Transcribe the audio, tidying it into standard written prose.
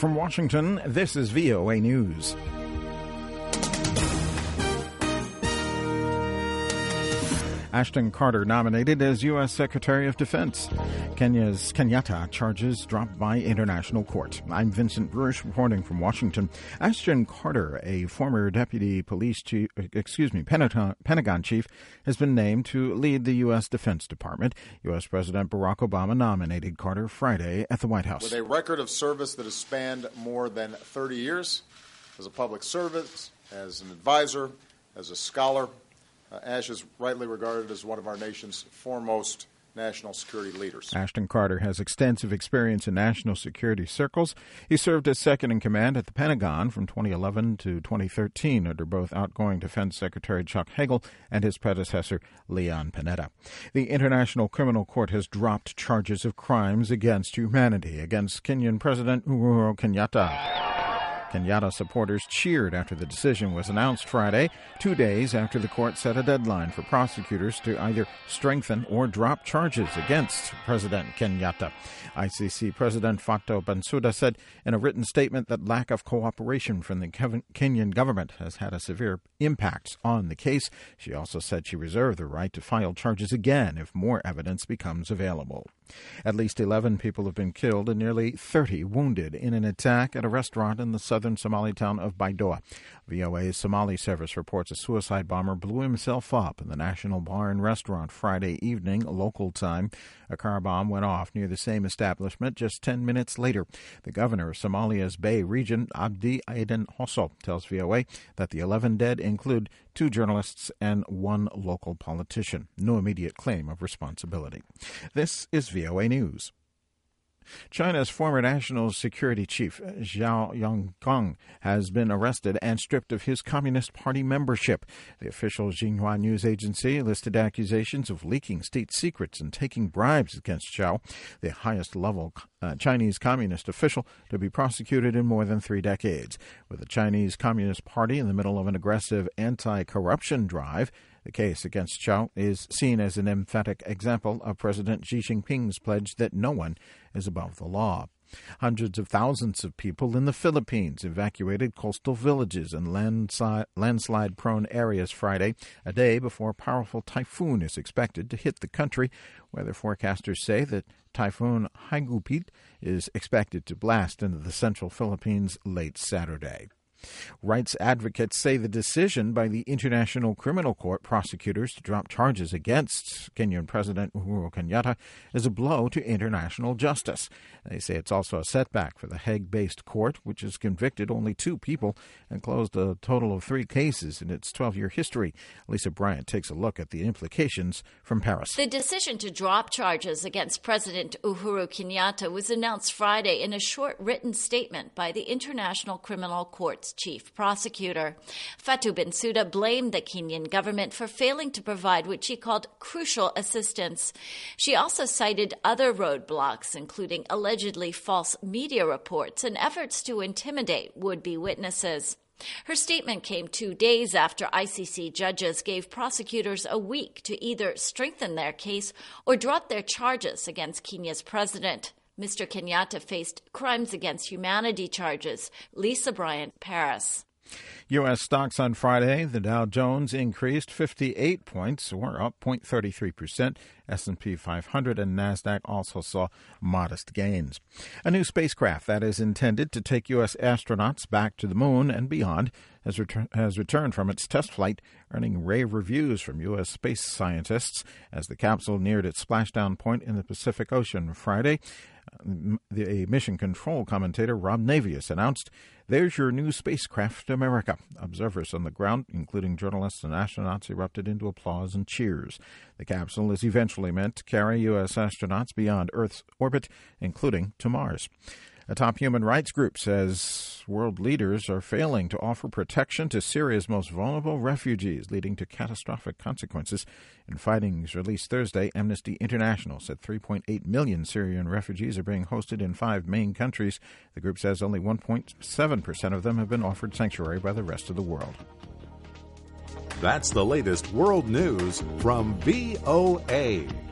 From Washington, this is VOA News. Ashton Carter nominated as U.S. Secretary of Defense. Kenya's Kenyatta charges dropped by international court. I'm Vincent Bruce reporting from Washington. Ashton Carter, a former deputy Pentagon chief, has been named to lead the U.S. Defense Department. U.S. President Barack Obama nominated Carter Friday at the White House. With a record of service that has spanned more than 30 years as a public servant, as an advisor, as a scholar, Ash is rightly regarded as one of our nation's foremost national security leaders. Ashton Carter has extensive experience in national security circles. He served as second in command at the Pentagon from 2011 to 2013 under both outgoing Defense Secretary Chuck Hagel and his predecessor Leon Panetta. The International Criminal Court has dropped charges of crimes against humanity against Kenyan President Uhuru Kenyatta. Kenyatta supporters cheered after the decision was announced Friday, 2 days after the court set a deadline for prosecutors to either strengthen or drop charges against President Kenyatta. ICC President Fatou Bensouda said in a written statement that lack of cooperation from the Kenyan government has had a severe impact on the case. She also said she reserved the right to file charges again if more evidence becomes available. At least 11 people have been killed and nearly 30 wounded in an attack at a restaurant in the southern Somali town of Baidoa. VOA's Somali service reports a suicide bomber blew himself up in the National Bar and Restaurant Friday evening, local time. A car bomb went off near the same establishment just 10 minutes later. The governor of Somalia's Bay region, Abdi Aden Hosso, tells VOA that the 11 dead include 2 journalists and 1 local politician. No immediate claim of responsibility. This is VOA News. China's former national security chief, Zhao Yonggang, has been arrested and stripped of his Communist Party membership. The official Xinhua news agency listed accusations of leaking state secrets and taking bribes against Zhao, the highest-level Chinese Communist official to be prosecuted in more than 3 decades. With the Chinese Communist Party in the middle of an aggressive anti-corruption drive, the case against Zhao is seen as an emphatic example of President Xi Jinping's pledge that no one is above the law. Hundreds of thousands of people in the Philippines evacuated coastal villages and landslide-prone areas Friday, a day before a powerful typhoon is expected to hit the country. Weather forecasters say that Typhoon Hagupit is expected to blast into the central Philippines late Saturday. Rights advocates say the decision by the International Criminal Court prosecutors to drop charges against Kenyan President Uhuru Kenyatta is a blow to international justice. They say it's also a setback for the Hague-based court, which has convicted only 2 people and closed a total of 3 cases in its 12-year history. Lisa Bryant takes a look at the implications from Paris. The decision to drop charges against President Uhuru Kenyatta was announced Friday in a short written statement by the International Criminal Court's chief prosecutor. Fatou Bensouda blamed the Kenyan government for failing to provide what she called crucial assistance. She also cited other roadblocks, including allegedly false media reports and efforts to intimidate would-be witnesses. Her statement came 2 days after ICC judges gave prosecutors a week to either strengthen their case or drop their charges against Kenya's president. Mr. Kenyatta faced crimes against humanity charges. Lisa Bryant, Paris. U.S. stocks on Friday. The Dow Jones increased 58 points, or up 0.33%. S&P 500 and NASDAQ also saw modest gains. A new spacecraft that is intended to take U.S. astronauts back to the moon and beyond has returned from its test flight, earning rave reviews from U.S. space scientists as the capsule neared its splashdown point in the Pacific Ocean Friday. The mission control commentator Rob Navius announced, "There's your new spacecraft, America." Observers on the ground, including journalists and astronauts, erupted into applause and cheers. The capsule is eventually meant to carry U.S. astronauts beyond Earth's orbit, including to Mars. A top human rights group says world leaders are failing to offer protection to Syria's most vulnerable refugees, leading to catastrophic consequences. In findings released Thursday, Amnesty International said 3.8 million Syrian refugees are being hosted in 5 main countries. The group says only 1.7% of them have been offered sanctuary by the rest of the world. That's the latest world news from VOA.